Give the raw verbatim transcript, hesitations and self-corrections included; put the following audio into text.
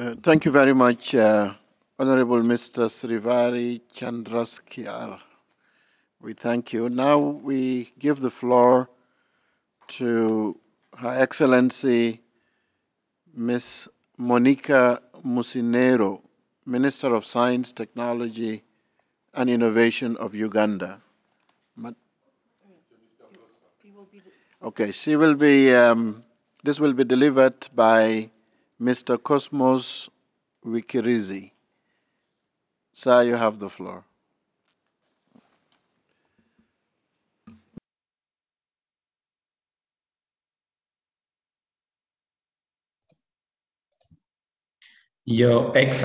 Uh, thank you very much, uh, Honorable Mister Srivari Chandrasekhar. We thank you. Now we give the floor to Her Excellency Miss Monica Musinero, Minister of Science, Technology, and Innovation of Uganda. Ma- Okay, she will be, um, this will be delivered by Mister Cosmos Wikirizi. Sir, you have the floor. Your Excellency.